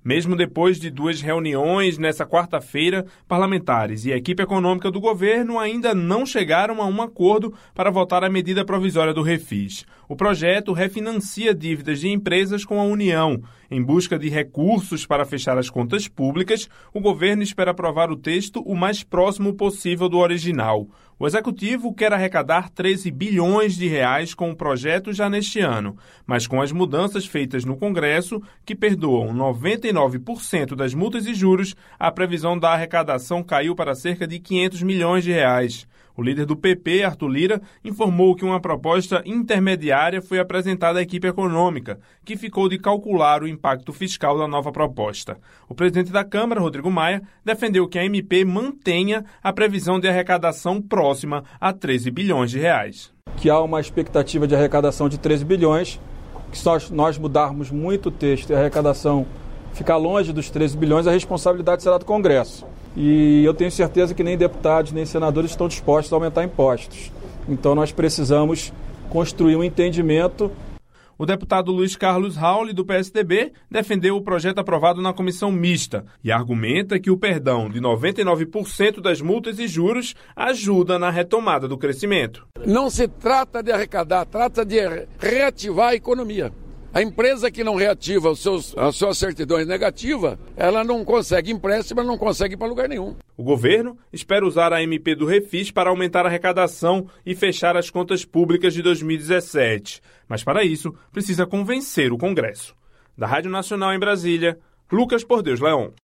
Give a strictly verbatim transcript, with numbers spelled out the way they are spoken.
Mesmo depois de duas reuniões nesta quarta-feira, parlamentares e a equipe econômica do governo ainda não chegaram a um acordo para votar a medida provisória do Refis. O projeto refinancia dívidas de empresas com a União. Em busca de recursos para fechar as contas públicas, o governo espera aprovar o texto o mais próximo possível do original. O executivo quer arrecadar treze bilhões de reais com o projeto já neste ano, mas com as mudanças feitas no Congresso, que perdoam noventa e nove por cento das multas e juros, a previsão da arrecadação caiu para cerca de quinhentos milhões de reais. O líder do P P, Arthur Lira, informou que uma proposta intermediária foi apresentada à equipe econômica, que ficou de calcular o impacto fiscal da nova proposta. O presidente da Câmara, Rodrigo Maia, defendeu que a M P mantenha a previsão de arrecadação próxima a treze bilhões de reais. Que há uma expectativa de arrecadação de treze bilhões, que se nós, nós mudarmos muito o texto e a arrecadação ficar longe dos treze bilhões, a responsabilidade será do Congresso. E eu tenho certeza que nem deputados, nem senadores estão dispostos a aumentar impostos. Então nós precisamos construir um entendimento. O deputado Luiz Carlos Rauli, do P S D B, defendeu o projeto aprovado na comissão mista e argumenta que o perdão de noventa e nove por cento das multas e juros ajuda na retomada do crescimento. Não se trata de arrecadar, trata de reativar a economia. A empresa que não reativa os seus, as suas certidões negativas, ela não consegue empréstimo, não consegue ir para lugar nenhum. O governo espera usar a M P do Refis para aumentar a arrecadação e fechar as contas públicas de dois mil e dezessete. Mas para isso, precisa convencer o Congresso. Da Rádio Nacional em Brasília, Lucas Por Deus Leon.